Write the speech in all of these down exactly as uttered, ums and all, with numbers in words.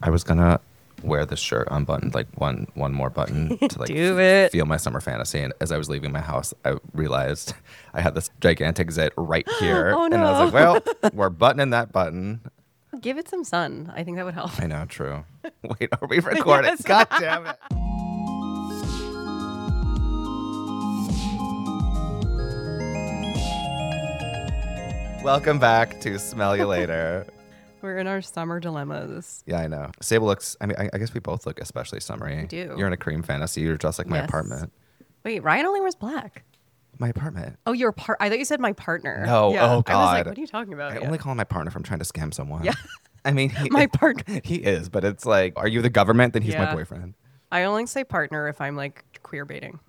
I was gonna wear this shirt unbuttoned, like one one more button to like Do it. feel my summer fantasy. And as I was leaving my house, I realized I had this gigantic zit right here. Oh, And I was like, no. well, we're buttoning that button. Give it some sun. I think that would help. I know, true. Wait, are we recording? Yes. God damn it. Welcome back to Smell You Later. We're in our summer dilemmas. Yeah, I know. Sable looks, I mean, I, I guess we both look especially summery. We do. You're in a cream fantasy. You're dressed like my Yes. apartment. Wait, Ryan only wears black. My apartment. Oh, your part. I thought you said my partner. No. Yeah. Oh, I was like, God. what are you talking about? I Yeah. only call him my partner if I'm trying to scam someone. Yeah. I mean, he, My partner. He is, but it's like, are you the government? Then he's my Yeah. boyfriend. I only say partner if I'm like queer baiting.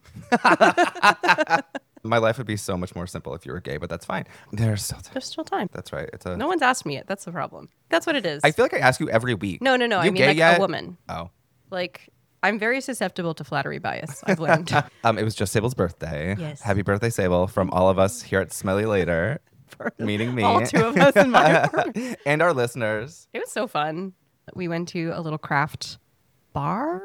My life would be so much more simple if you were gay, but that's fine. There's still There's still time. That's right. It's a. No one's asked me it. That's the problem. That's what it is. I feel like I ask you every week. no, no, no. You I mean gay like yet? a woman. Oh. Like I'm very susceptible to flattery bias. I've learned. Um, it was just Sable's birthday. Yes. Happy birthday, Sable, from all of us here at Smell You Later, meaning me. All two of us in my apartment. and our listeners. It was so fun. We went to a little craft bar.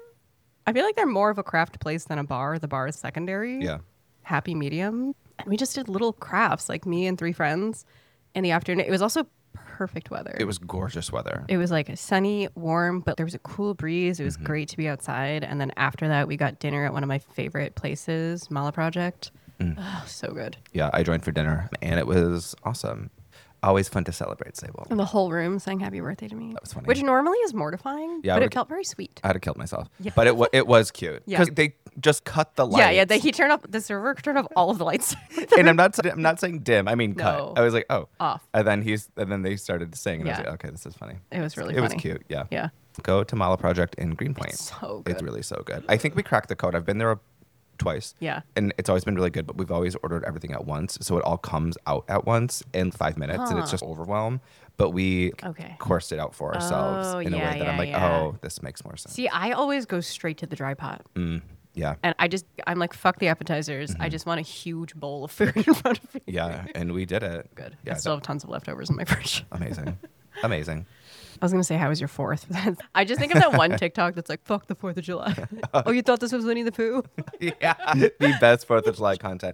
I feel like they're more of a craft place than a bar. The bar is secondary. Yeah. Happy medium. And we just did little crafts, like me and three friends in the afternoon. It was also perfect weather. It was gorgeous weather. It was like sunny, warm, but there was a cool breeze. It was Mm-hmm. great to be outside. And then after that, we got dinner at one of my favorite places, Mala Project. Mm. Oh, so good. Yeah, I joined for dinner, and it was awesome. Always fun to celebrate, Sable. And the whole room sang happy birthday to me. That was funny. Which normally is mortifying, Yeah, but I it would- felt very sweet. I had to kill myself. Yeah. But it, wa it was cute. Yeah. Because they just cut the lights. Yeah, yeah. They, he turned off, the server turned off all of the lights. and I'm not I'm not saying dim. I mean No. cut. I was like, oh. Off. And then he's and then they started to sing, and I Yeah. was like, okay, this is funny. It was really It was funny. cute. Yeah. Yeah. Go to Mala Project in Greenpoint. It's so It's good. really so good. I think we cracked the code. I've been there twice. Yeah. And it's always been really good, but we've always ordered everything at once. So it all comes out at once in five minutes and it's Huh. just overwhelm. But we Okay. coursed it out for ourselves Oh, in a yeah, way that I'm yeah, like, yeah. oh, this makes more sense. See, I always go straight to the dry pot. Mm, yeah. And I just, I'm like, fuck the appetizers. Mm-hmm. I just want a huge bowl of food in front of me. Yeah. And we did it. Good. Yeah. I still that- have tons of leftovers in my fridge. amazing. Amazing. I was going to say, how was your fourth? I just think of that one TikTok that's like, fuck the fourth of July. Oh, you thought this was Winnie the Pooh? yeah, the best Fourth of July content.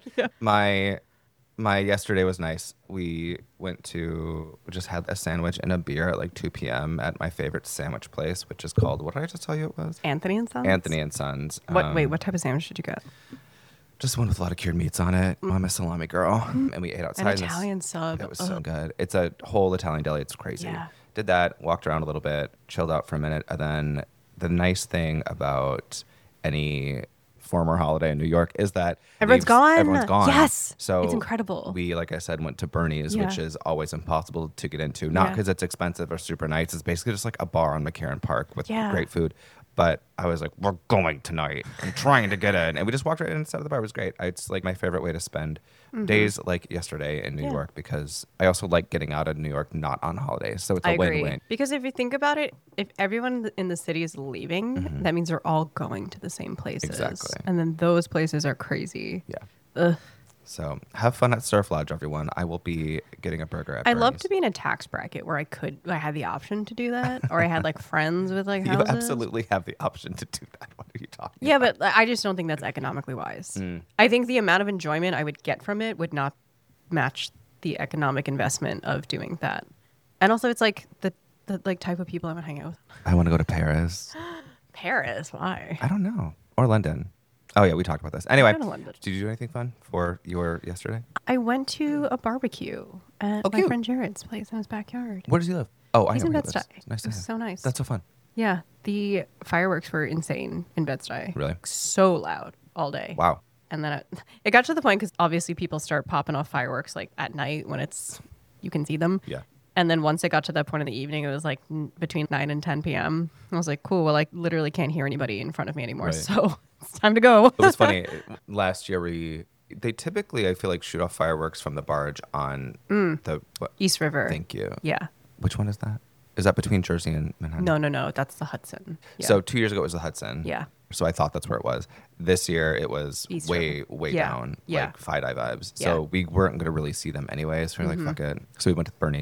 My my yesterday was nice. We went to we just had a sandwich and a beer at like two p.m. at my favorite sandwich place, which is called, what did I just tell you it was? Anthony and Sons? Anthony and Sons. What? Um, Wait, what type of sandwich did you get? Just one with a lot of cured meats on it. I'm a salami girl, and we ate outside. An in this- Italian sub. It was so Ugh. good. It's a whole Italian deli. It's crazy. Yeah. Did that, walked around a little bit, chilled out for a minute, and then the nice thing about any former holiday in New York is that Everyone's leaves- gone. Everyone's gone. Yes. So It's incredible. We, like I said, went to Bernie's, which Yeah. is always impossible to get into. Not Yeah. because it's expensive or super nice. It's basically just like a bar on McCarran Park with Yeah. great food. But I was like, we're going tonight. I'm trying to get in. And we just walked right inside of the bar. It was great. It's like my favorite way to spend days like yesterday in New Mm-hmm. Yeah. York, because I also like getting out of New York not on holidays. So it's a I agree. win-win. Because if you think about it, if everyone in the city is leaving, that means they're all going to the same places. Mm-hmm. Exactly. And then those places are crazy. Yeah. Ugh. So have fun at Surf Lodge, everyone. I will be getting a burger at I love Bernie's. to be in a tax bracket where I could, I had the option to do that, or I had like friends with like You houses. absolutely have the option to do that. What are you talking Yeah, about? but I just don't think that's economically wise. Mm. I think the amount of enjoyment I would get from it would not match the economic investment of doing that. And also, it's like the, the like type of people I would hang out with. I want to go to Paris. Paris, why? I don't know. Or London. Oh, yeah, we talked about this. Anyway, Go to London. did you do anything fun for your yesterday? I went to a barbecue at Oh, my cute. friend Jared's place in his backyard. Where does he live? Oh, I He's know in where he lives. Bed-Stuy. Nice to It was have. so nice. That's so fun. Yeah, the fireworks were insane in Bed-Stuy. Really? So loud all day. Wow. And then it, it got to the point because obviously people start popping off fireworks like at night when it's you can see them. Yeah. And then once it got to that point in the evening, it was like n- between nine and ten p.m. I was like, cool. Well, I literally can't hear anybody in front of me anymore. Right. So it's time to go. It was funny. Last year, we they typically, I feel like, shoot off fireworks from the barge on the. What, East River. thank you. Yeah. Which one is that? Is that between Jersey and Manhattan? No, no, no. That's the Hudson. Yeah. So two years ago it was the Hudson. Yeah. So I thought that's where it was. This year it was East way, River. way Yeah. down, Yeah. like Five Eye vibes. Yeah. Mm-hmm. So we weren't going to really see them anyway. So we were like, fuck it. So we went to Bernie's.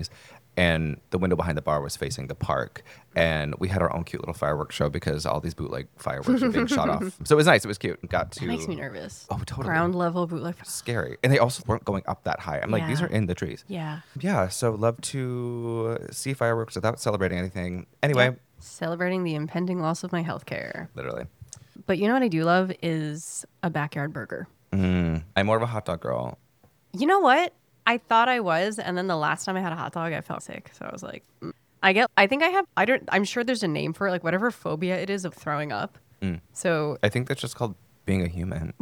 and the window behind the bar was facing the park. And we had our own cute little fireworks show because all these bootleg fireworks were being shot off. So it was nice. It was cute. Got to. That makes me nervous. Oh, totally. Ground level bootleg. Scary. And they also weren't going up that high. I'm like, these Yeah. are in the trees. Yeah. Yeah. So love to see fireworks without celebrating anything. Anyway, Yep. Celebrating the impending loss of my healthcare. literally. But you know what I do love is a backyard burger. Mm, I'm more of a hot dog girl. You know what? I thought I was, and then the last time I had a hot dog, I felt sick. So I was like, mm. I get. I think I have. I don't. I'm sure there's a name for it, like whatever phobia it is of throwing up. Mm. So I think that's just called being a human.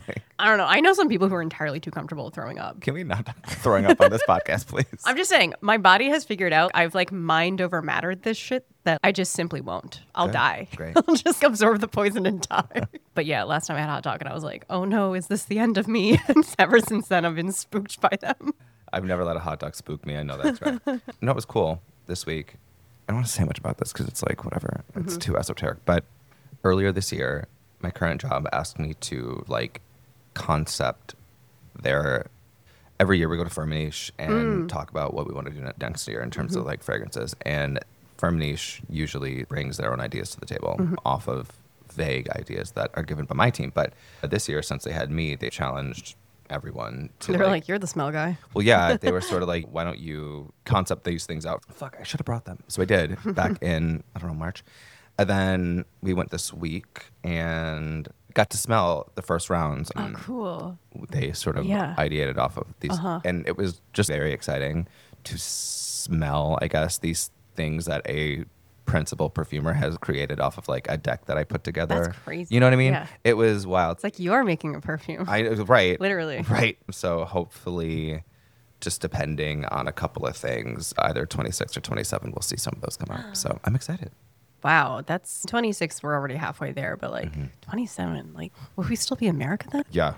I don't know. I know some people who are entirely too comfortable with throwing up. Can we not talk about throwing up on this podcast, please? I'm just saying, my body has figured out I've like mind over mattered this shit that I just simply won't. I'll Good. die. Great. I'll just absorb the poison and die. But yeah, last time I had a hot dog and I was like, oh no, is this the end of me? And ever since then, I've been spooked by them. I've never let a hot dog spook me. I know that's right. No, it was cool this week. I don't want to say much about this because it's like, whatever. It's Mm-hmm. too esoteric. But earlier this year, my current job asked me to like concept their every year we go to Firmenich and Mm. talk about what we want to do ne- next year in terms of Mm-hmm. like fragrances. And Firmenich usually brings their own ideas to the table Mm-hmm. off of vague ideas that are given by my team. But this year, since they had me, they challenged everyone to They're like, like, you're the smell guy. well, yeah, they were sort of like, why don't you concept these things out? Fuck, I should have brought them. So I did back in, I don't know, March. And then we went this week and got to smell the first rounds. Oh, And cool. they sort of Yeah. ideated off of these. Uh-huh. And it was just very exciting to smell, I guess, these things that a principal perfumer has created off of like a deck that I put together. That's crazy. You know what I mean? Yeah. It was wild. It's like you're making a perfume. I right. Literally. Right. So hopefully, just depending on a couple of things, either twenty-six or twenty-seven, we'll see some of those come out. So I'm excited. Wow, that's twenty-six. We're already halfway there, but like Mm-hmm. twenty-seven, like, will we still be America then? Yeah.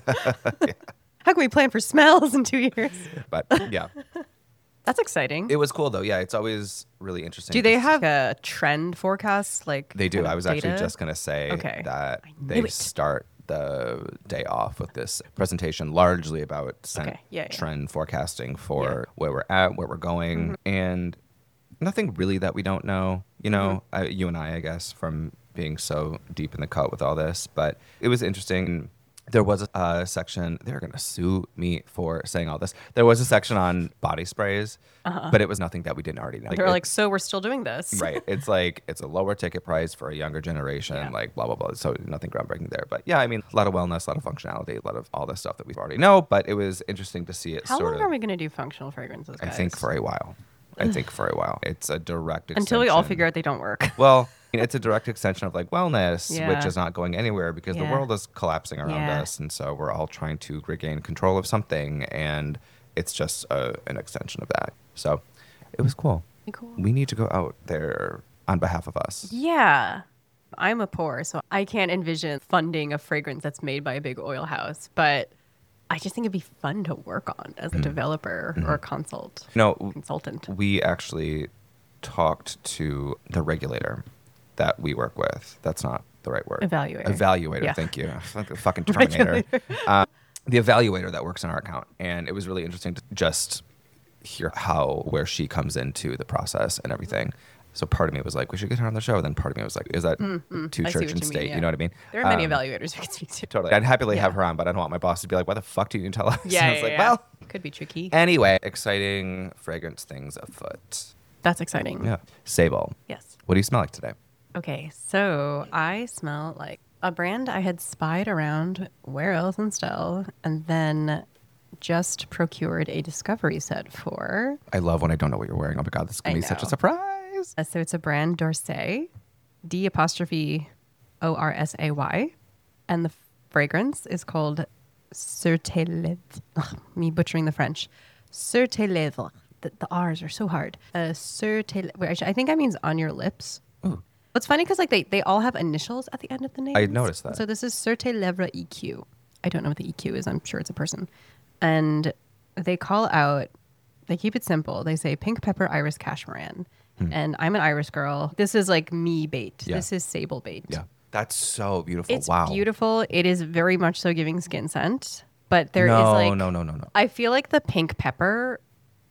How can we plan for smells in two years? But yeah, That's exciting. it was cool though. Yeah, it's always really interesting. Do they to- have a trend forecast? Like They do. kind of I was actually data? just going to say Okay. that I they knew it. start the day off with this presentation largely about scent Okay. Yeah, yeah. trend forecasting for Yeah. Mm-hmm. where we're at, where we're going, and nothing really that we don't know. You know, Mm-hmm. I, you and I, I guess, from being so deep in the cut with all this. But it was interesting. There was a uh, section, they're going to sue me for saying all this. There was a section on body sprays, but it was nothing that we didn't already know. Uh-huh. They're it- like, so we're still doing this. right. It's like it's a lower ticket price for a younger generation, Yeah. like blah blah blah. So nothing groundbreaking there. But yeah, I mean, a lot of wellness, a lot of functionality, a lot of all this stuff that we already know. But it was interesting to see it How sort long of. are we going to do functional fragrances, I guys? think for a while. I think for a while. It's a direct extension. Until we all figure out they don't work. Well, I mean, it's a direct extension of like wellness, which Yeah. is not going anywhere because the Yeah. world is collapsing around Yeah. us, and so we're all trying to regain control of something, and it's just a, an extension of that. So it was cool. Cool. We need to go out there on behalf of us. Yeah. I'm a poor, so I can't envision funding a fragrance that's made by a big oil house, but I just think it'd be fun to work on as Mm-hmm. a developer or a consult No, consultant. we actually talked to the regulator that we work with. That's not the right word. Evaluator. Evaluator. Yeah. Thank you. Like a fucking Terminator. uh, the evaluator that works in our account, and it was really interesting to just hear how where she comes into the process and everything. So part of me was like, we should get her on the show. Then part of me was like, is that too I see church what and you mean, state? yeah. You know what I mean? There are many Um, evaluators we can speak to. Totally. I'd happily have Yeah. her on, but I don't want my boss to be like, why the fuck do you tell us? Yeah, And I yeah, was like, yeah. well, Could be tricky. anyway, exciting fragrance things afoot. That's exciting. Yeah. Sable. Yes. What do you smell like today? Okay, so I smell like a brand I had spied around where else in Stell, and then just procured a discovery set for. I love when I don't know what you're wearing. Oh my God, this is going I to be such a know. surprise. Uh, So it's a brand D'Orsay, D apostrophe O R S A Y, and the fragrance is called Sur tes lèvres. Ugh, me butchering the French. Sur tes lèvres. The, the R's are so hard. Uh, sur tes lèvres. Wait, actually, I think that means on your lips. Ooh. It's funny because like they, they all have initials at the end of the name. I noticed that. So this is Sur tes lèvres E Q. I don't know what the E Q is. I'm sure it's a person. And they call out, they keep it simple. They say pink pepper, iris, cashmeran. And I'm an Irish girl. This is like me bait. Yeah. This is sable bait. Yeah. That's so beautiful. It's wow. beautiful. It is very much so giving skin scent. But there is no, like no, no, no, no. I feel like the pink pepper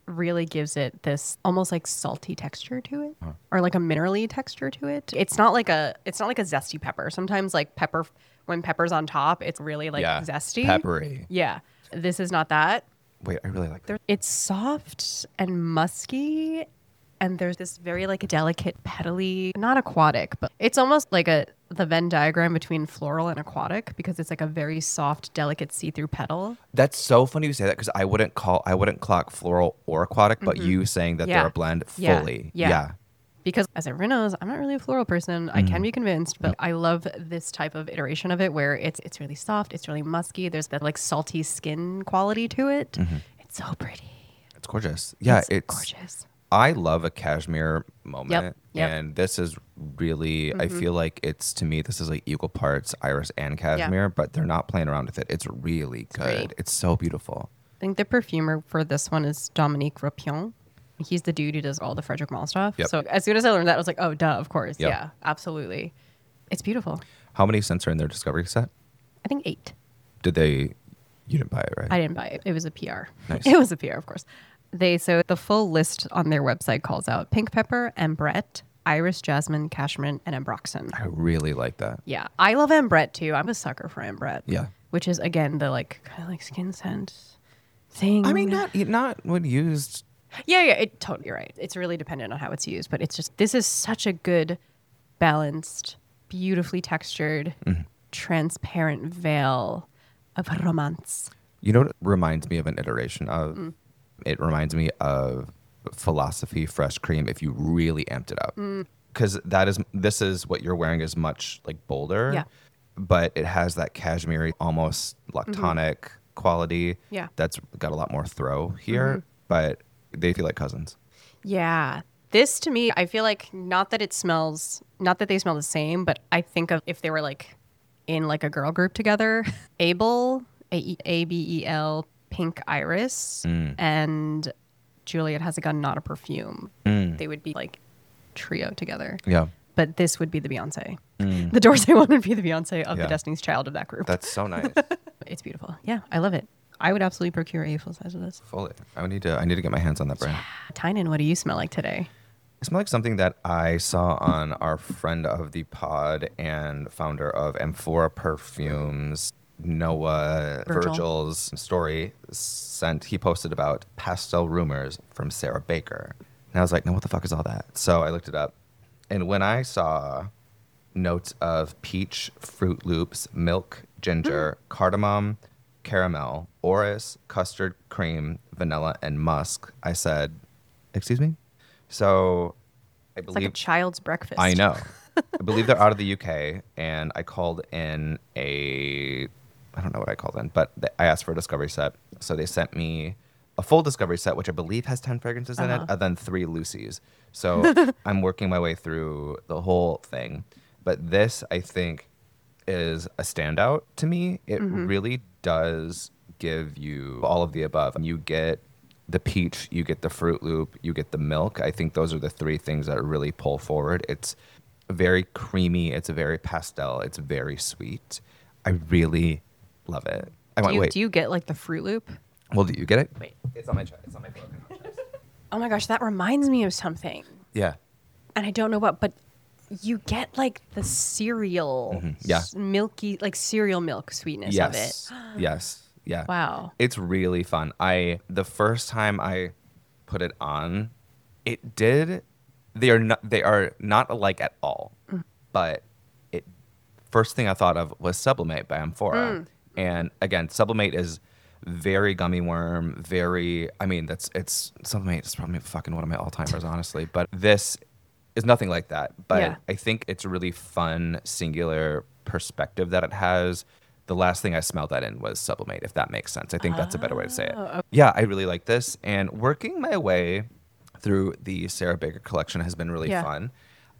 really gives it this almost like salty texture to it, huh. or like a minerally texture to it. It's not like a it's not like a zesty pepper. Sometimes like pepper when pepper's on top, it's really like yeah, zesty, peppery. Yeah, this is not that. Wait, I really like that. It's soft and musky, and there's this very like delicate, petally, not aquatic, but it's almost like a the Venn diagram between floral and aquatic because it's like a very soft, delicate see-through petal. That's so funny you say that because I wouldn't call I wouldn't clock floral or aquatic, but mm-hmm. you saying that yeah. they're a blend fully. Yeah. yeah. yeah. Because as everyone knows, I'm not really a floral person. Mm-hmm. I can be convinced, but I love this type of iteration of it where it's it's really soft, it's really musky. There's that like salty skin quality to it. Mm-hmm. It's so pretty. It's gorgeous. Yeah, it's, it's gorgeous. I love a cashmere moment, yep, yep. and this is really, mm-hmm. I feel like it's, to me, this is like equal parts iris and cashmere, yeah. but they're not playing around with it. It's really it's good. Great. It's so beautiful. I think the perfumer for this one is Dominique Ropion. He's the dude who does all the Frederic Malle stuff. Yep. So as soon as I learned that, I was like, oh, duh, of course. Yep. Yeah, absolutely. It's beautiful. How many scents are in their discovery set? I think eight. Did they, you didn't buy it, right? I didn't buy it. It was a P R. Nice. It was a P R, of course. They so the full list on their website calls out pink pepper, ambrette, iris, jasmine, cashmere, and ambroxan. I really like that. Yeah, I love ambrette too. I'm a sucker for ambrette. Yeah, which is again the like kind of like skin scent thing. I mean, not not when used. Yeah, yeah, it totally right. It's really dependent on how it's used, but it's just this is such a good, balanced, beautifully textured, mm-hmm. transparent veil of romance. You know what reminds me of an iteration of? Mm. It reminds me of Philosophy Fresh Cream if you really amped it up. Because mm. that is, this is what you're wearing is much like bolder, yeah. but it has that cashmere, almost lactonic mm-hmm. quality yeah. that's got a lot more throw here, mm-hmm. but they feel like cousins. Yeah. This to me, I feel like not that it smells, not that they smell the same, but I think of if they were like in like a girl group together, Abel, A B E L, Pink Iris, mm. and Juliet Has a Gun, Not a Perfume. Mm. They would be like trio together. Yeah. But this would be the Beyonce. Mm. The Dorsey one would be the Beyonce of yeah. the Destiny's Child of that group. That's so nice. It's beautiful. Yeah, I love it. I would absolutely procure a full size of this. Fully. I would need to I need to get my hands on that brand. Yeah. Tynan, what do you smell like today? I smell like something that I saw on our friend of the pod and founder of Amphora Perfumes, Noah Virgil. Virgil's story sent, he posted about pastel rumors from Sarah Baker. And I was like, no, what the fuck is all that? So I looked it up. And when I saw notes of peach, Fruit Loops, milk, ginger, mm. cardamom, caramel, orris, custard cream, vanilla, and musk, I said, excuse me? So I it's believe... like a child's breakfast. I know. I believe they're out of the U K, and I called in a... I don't know what I called in, but th- I asked for a discovery set. So they sent me a full discovery set, which I believe has ten fragrances uh-huh. in it, and then three Lucy's. So I'm working my way through the whole thing. But this, I think, is a standout to me. It mm-hmm. really does give you all of the above. You get the peach, you get the Fruit Loop, you get the milk. I think those are the three things that really pull forward. It's very creamy. It's very pastel. It's very sweet. I really... love it. I do, went, you, wait. do you get like the Fruit Loop? Well, do you get it? Wait. It's on my chest. It's on my phone. Oh my gosh, that reminds me of something. Yeah. And I don't know what, but you get like the cereal, mm-hmm. yeah. s- milky, like cereal milk sweetness yes. of it. Yes. Yeah. Wow. It's really fun. I the first time I put it on, it did. They are not. They are not alike at all. Mm. But it. First thing I thought of was Sublimate by Amphora. Mm. And again, Sublimate is very gummy worm, very, I mean, that's, it's, Sublimate is probably fucking one of my all-timers, honestly. But this is nothing like that. But yeah. I think it's a really fun, singular perspective that it has. The last thing I smelled that in was Sublimate, if that makes sense. I think that's a better way to say it. Okay. Yeah, I really like this. And working my way through the Sarah Baker collection has been really yeah. fun.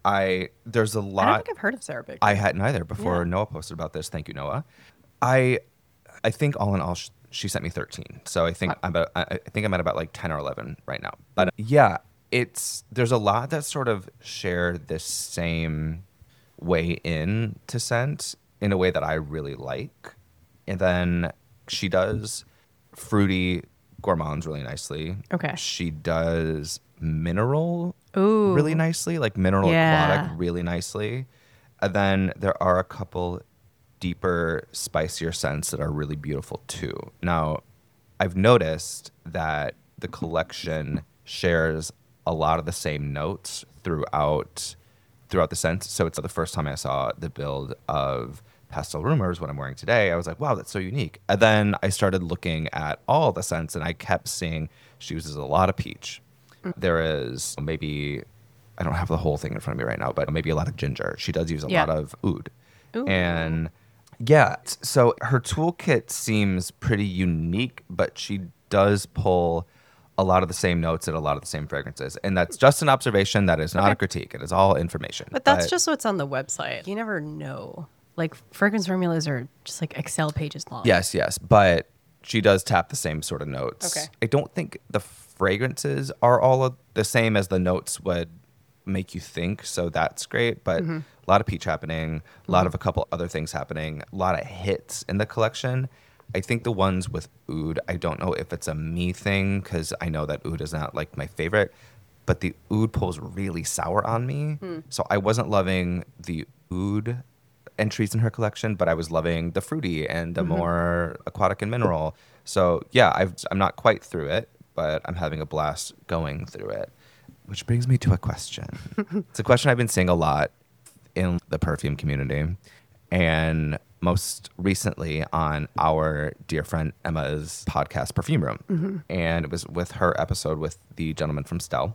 I, there's a lot. I don't think I've heard of Sarah Baker. I hadn't either before yeah. Noah posted about this. Thank you, Noah. I I think all in all, sh- she sent me thirteen. So I think I'm about, I think I'm at about like ten or eleven right now. But uh, yeah, it's there's a lot that sort of share this same way in to scent in a way that I really like. And then she does fruity, gourmands really nicely. Okay. She does mineral Ooh. really nicely, like mineral Yeah. aquatic really nicely. And then there are a couple deeper, spicier scents that are really beautiful too. Now, I've noticed that the collection shares a lot of the same notes throughout throughout the scents. So it's the first time I saw the build of Pastel Rumors, what I'm wearing today, I was like, wow, that's so unique. And then I started looking at all the scents, and I kept seeing she uses a lot of peach. There is maybe, I don't have the whole thing in front of me right now, but maybe a lot of ginger. She does use a Yeah. lot of oud. Ooh. And yeah, so her toolkit seems pretty unique, but she does pull a lot of the same notes and a lot of the same fragrances. And that's just an observation. That is not Okay. a critique. It is all information. But that's just what's on the website. You never know. Like fragrance formulas are just like Excel pages long. Yes, yes. But she does tap the same sort of notes. Okay. I don't think the fragrances are all of the same as the notes would make you think. So that's great. But Mm-hmm. a lot of peach happening, a lot of a couple other things happening, a lot of hits in the collection. I think the ones with oud, I don't know if it's a me thing because I know that oud is not like my favorite, but the oud pulls really sour on me. Hmm. So I wasn't loving the oud entries in her collection, but I was loving the fruity and the Mm-hmm. more aquatic and mineral. So yeah, I've, I'm not quite through it, but I'm having a blast going through it. Which brings me to a question. It's a question I've been seeing a lot in the perfume community. And most recently on our dear friend Emma's podcast, Perfume Room. Mm-hmm. And it was with her episode with the gentleman from Stell.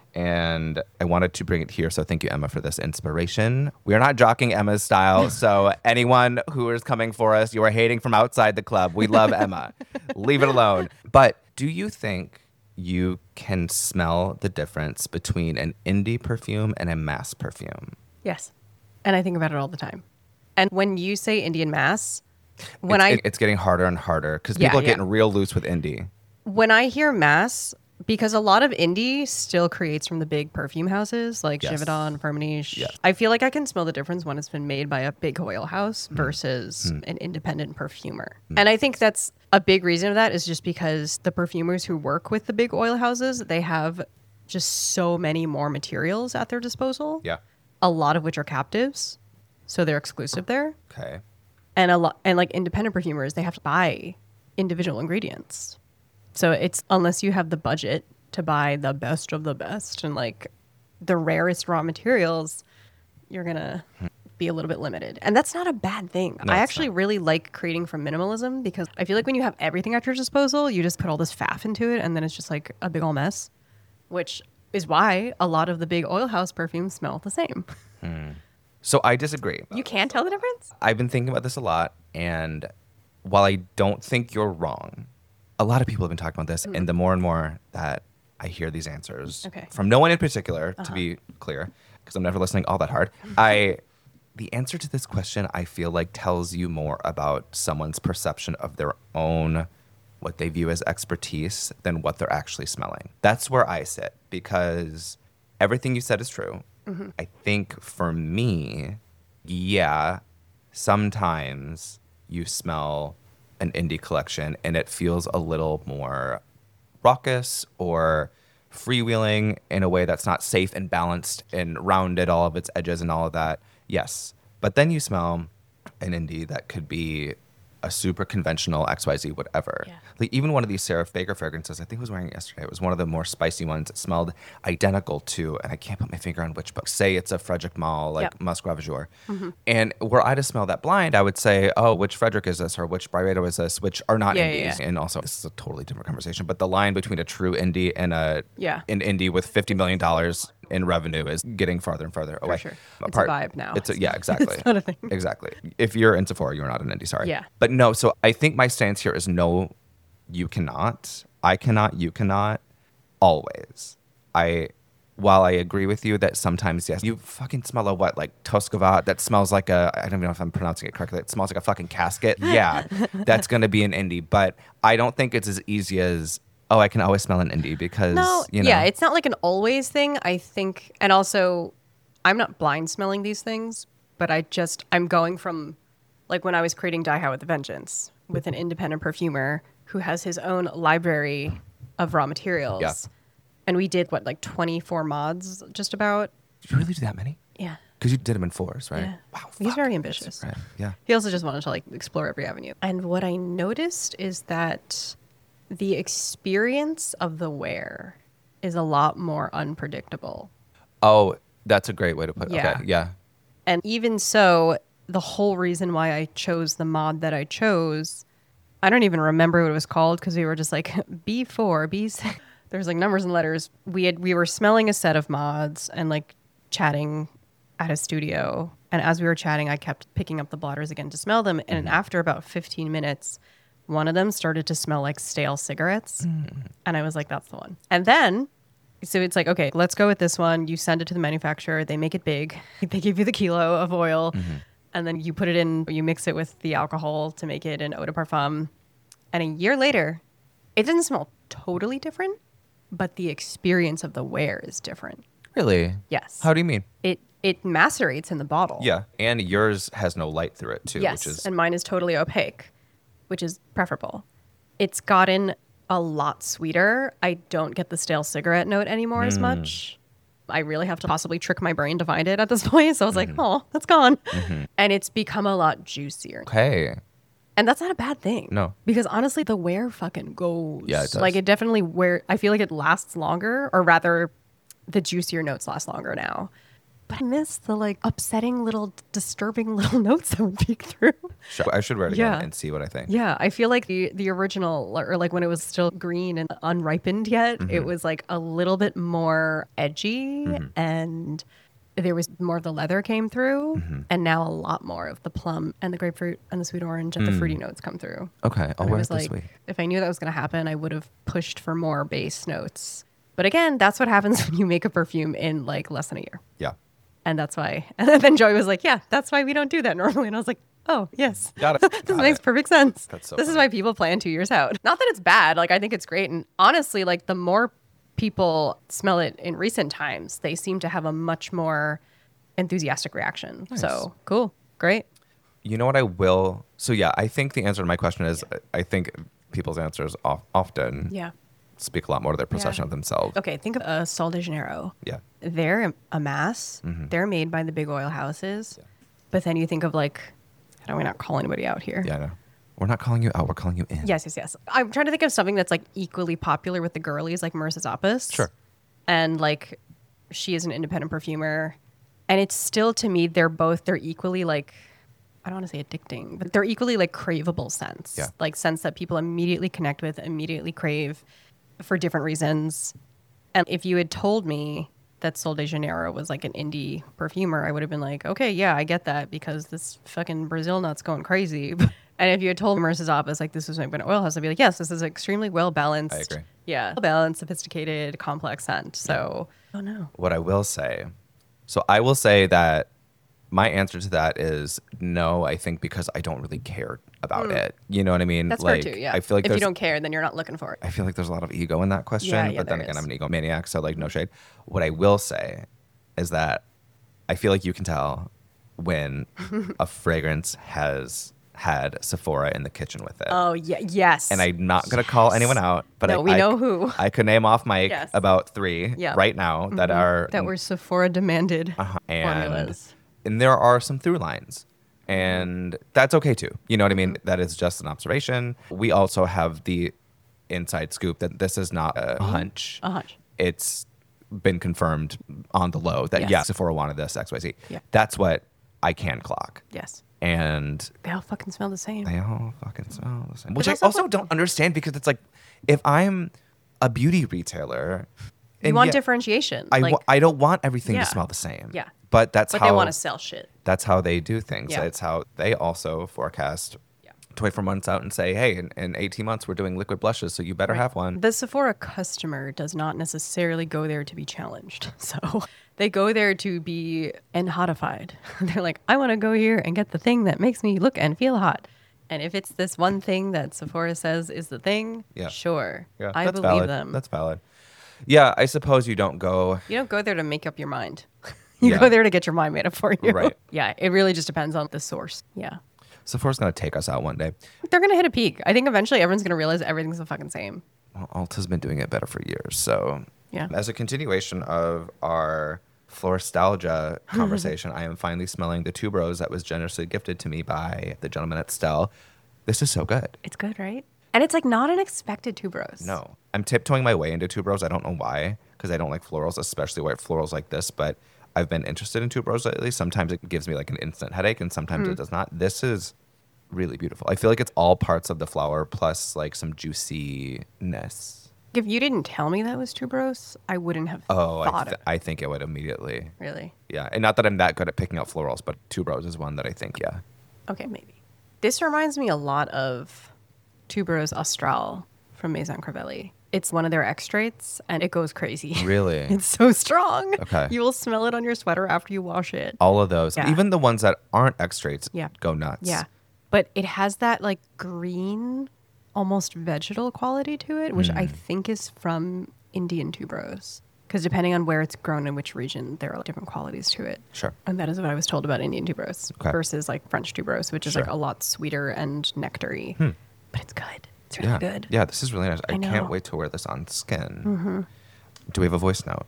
And I wanted to bring it here. So thank you, Emma, for this inspiration. We are not jockeying Emma's style. So anyone who is coming for us, you are hating from outside the club. We love Emma. Leave it alone. But do you think you can smell the difference between an indie perfume and a mass perfume? Yes. And I think about it all the time. And when you say Indian mass, when it's, I it- it's getting harder and harder because Yeah, people are yeah. getting real loose with indie. when I hear mass, because a lot of indie still creates from the big perfume houses like Yes. Givaudan, Firmenich. Yes. I feel like I can smell the difference when it's been made by a big oil house Mm. versus an independent perfumer. And I think that's a big reason of that is just because the perfumers who work with the big oil houses, they have just so many more materials at their disposal. Yeah. A lot of which are captives. So they're exclusive there. Okay. And a lot and like independent perfumers, they have to buy individual ingredients. So it's unless you have the budget to buy the best of the best and like the rarest raw materials, you're gonna be a little bit limited. And that's not a bad thing. No, I it's actually not. really like creating from minimalism because I feel like when you have everything at your disposal, you just put all this faff into it and then it's just like a big old mess. Which is why a lot of the big oil house perfumes smell the same. So I disagree. You can't tell the difference? I've been thinking about this a lot, and while I don't think you're wrong, a lot of people have been talking about this, and the more and more that I hear these answers Okay. from no one in particular, to be clear, because I'm never listening all that hard, I the answer to this question I feel like tells you more about someone's perception of their own what they view as expertise than what they're actually smelling. That's where I sit because everything you said is true. I think for me, yeah, sometimes you smell an indie collection and it feels a little more raucous or freewheeling in a way that's not safe and balanced and rounded all of its edges and all of that. Yes. But then you smell an indie that could be a super conventional X Y Z whatever. Yeah. Like even one of these Sarah Baker fragrances, I think I was wearing it yesterday. It was one of the more spicy ones. It smelled identical to, and I can't put my finger on which book. Say it's a Frederic Malle, like Yep. Musc Ravageur. And were I to smell that blind, I would say, oh, which Frederic is this or which Byredo is this, which are not Yeah, indies. yeah, And also, this is a totally different conversation, but the line between a true indie and a Yeah. an indie with fifty million dollars in revenue is getting farther and farther away. sure. It's a vibe now. It's a, yeah, exactly. It's not a thing. Exactly. If you're in Sephora, you're not an indie, sorry. Yeah. But no, so I think my stance here is no, you cannot. I cannot, you cannot. Always. I, while I agree with you that sometimes, yes, you fucking smell a what, like Toscovat that smells like a, I don't even know if I'm pronouncing it correctly, it smells like a fucking casket. Yeah, that's going to be an indie. But I don't think it's as easy as, oh, I can always smell an indie because, No, you know. yeah, it's not like an always thing. I think, and also, I'm not blind smelling these things, but I just I'm going from, like when I was creating Die High with a Vengeance with an independent perfumer who has his own library of raw materials. Yeah. And we did what, like twenty-four mods just about? Did you really do that many? Yeah. Because you did them in fours, right? Yeah. Wow. He's fuck. very ambitious. Right. Yeah. He also just wanted to like explore every avenue. And what I noticed is that the experience of the wear is a lot more unpredictable. Oh, that's a great way to put it. Yeah. Okay. Yeah. And even so, the whole reason why I chose the mod that I chose, I don't even remember what it was called because we were just like B four, B six. There's like numbers and letters. We had we were smelling a set of mods and like chatting at a studio. And as we were chatting, I kept picking up the blotters again to smell them. And Mm-hmm. after about fifteen minutes, one of them started to smell like stale cigarettes. Mm. And I was like, that's the one. And then, so it's like, okay, let's go with this one. You send it to the manufacturer. They make it big. They give you the kilo of oil. Mm-hmm. And then you put it in, you mix it with the alcohol to make it an eau de parfum. And a year later, it didn't smell totally different, but the experience of the wear is different. Really? Yes. How do you mean? It it macerates in the bottle. Yeah. And yours has no light through it too, Yes, which is and mine is totally opaque, which is preferable. It's gotten a lot sweeter. I don't get the stale cigarette note anymore Hmm. as much. I really have to possibly trick my brain to find it at this point. So I was Mm-hmm. like, oh, that's gone. And it's become a lot juicier. okay. And that's not a bad thing. No. Because honestly, the wear fucking goes. Yeah, it does. Like it definitely wear. I feel like it lasts longer, or rather, the juicier notes last longer now. But I miss the like upsetting little, disturbing little notes that would peek through. Sure. I should wear it again Yeah. and see what I think. Yeah, I feel like the the original, or like when it was still green and unripened yet, Mm-hmm. it was like a little bit more edgy, and there was more of the leather came through, Mm-hmm. and now a lot more of the plum and the grapefruit and the sweet orange and the fruity notes come through. Okay. I'll And I wear was it this like, week. if I knew that was going to happen, I would have pushed for more base notes. But again, that's what happens when you make a perfume in like less than a year. Yeah. And that's why. And then Joey was like, yeah, that's why we don't do that normally. And I was like, oh, yes. Got it. this Got makes it. perfect sense. That's so this is funny. why people plan two years out. Not that it's bad. Like, I think it's great. And honestly, like, the more people smell it in recent times, they seem to have a much more enthusiastic reaction. Nice. So cool. Great. You know what I will? So yeah, I think the answer to my question is I think people's answers of, often Yeah. speak a lot more to their perception Yeah. of themselves. Okay. Think of a Sol de Janeiro. Yeah. They're a mass. Mm-hmm. They're made by the big oil houses. But then you think of like, how do we not call anybody out here? Yeah, I know. We're not calling you out. We're calling you in. Yes, yes, yes. I'm trying to think of something that's like equally popular with the girlies, like Marissa Zappas. Sure. And like, she is an independent perfumer, and it's still to me they're both they're equally like, I don't want to say addicting, but they're equally like craveable scents. Yeah. Like scents that people immediately connect with, immediately crave, for different reasons. And if you had told me that Sol de Janeiro was like an indie perfumer, I would have been like, okay, yeah, I get that because this fucking Brazil nut's going crazy. And if you had told Marissa Zappas like this was made by an oil house, I'd be like, yes, this is extremely well balanced. I agree. Yeah, well balanced, sophisticated, complex scent. So, oh no. What I will say, so I will say that my answer to that is no, I think because I don't really care about it. You know what I mean? Hmm. That's like, fair too, yeah. I feel like if you there's, don't care, then you're not looking for it. I feel like there's a lot of ego in that question, Yeah, yeah, but then there again, is. I'm an egomaniac, so like no shade. What I will say is that I feel like you can tell when a fragrance has had Sephora in the kitchen with it. Oh yeah, yes. And I'm not going to call anyone out, but No, I, we I- know who. I could name off Mike Yes. about three Yeah. right now that are that were Sephora demanded uh-huh, and formulas. and there are some through lines, and that's okay too. You know what I mean? That is just an observation. We also have the inside scoop that this is not a hunch. A hunch. It's been confirmed on the low that Yes. yeah, Sephora wanted this X Y Z. Yeah. That's what I can clock, Yes. and They all fucking smell the same. they all fucking smell the same. Which There's I also also like- don't understand because it's like if I'm a beauty retailer, You and want yet differentiation. I, like, wa- I don't want everything Yeah. to smell the same. Yeah. But that's but how they want to sell shit. that's how they do things. Yeah. It's how they also forecast Yeah. twenty-four months out and say, hey, in, in eighteen months, we're doing liquid blushes, so you better have one. The Sephora customer does not necessarily go there to be challenged. So they go there to be enhotified. They're like, I want to go here and get the thing that makes me look and feel hot. And if it's this one thing that Sephora says is the thing, Yeah. sure. Yeah, I that's believe valid. them. That's valid. Yeah, I suppose you don't go. You don't go there to make up your mind. You Yeah. go there to get your mind made up for you. Right. Yeah, it really just depends on the source. Yeah. Sephora's gonna take us out one day. They're going to hit a peak. I think eventually everyone's going to realize everything's the fucking same. Well, Ulta's been doing it better for years. So, Yeah. as a continuation of our Floristalgia conversation, I am finally smelling the tuberose that was generously gifted to me by the gentleman at Stell. This is so good. It's good, right? And it's like not an expected tuberose. No. I'm tiptoeing my way into tuberose. I don't know why, because I don't like florals, especially white florals like this, but I've been interested in tuberose lately. Sometimes it gives me like an instant headache and sometimes Mm. it does not. This is really beautiful. I feel like it's all parts of the flower plus like some juiciness. If you didn't tell me that was tuberose, I wouldn't have Oh, I, thought th- of it. I think it would immediately. Really? Yeah. And not that I'm that good at picking out florals, but tuberose is one that I think, yeah. Okay, maybe. This reminds me a lot of Tuberose Austral from Maison Crivelli. It's one of their extracts, and it goes crazy. Really? It's so strong. Okay. You will smell it on your sweater after you wash it. All of those. Yeah. Even the ones that aren't extracts Yeah. go nuts. Yeah. But it has that like green, almost vegetal quality to it, which I think is from Indian tuberose. Because depending on where it's grown in which region, there are different qualities to it. Sure. And that is what I was told about Indian tuberose Okay. versus like French tuberose, which is Sure. like a lot sweeter and nectary. Hmm. But it's good. It's really Yeah. good. Yeah, this is really nice. I, I know. can't wait to wear this on skin. Mm-hmm. Do we have a voice note?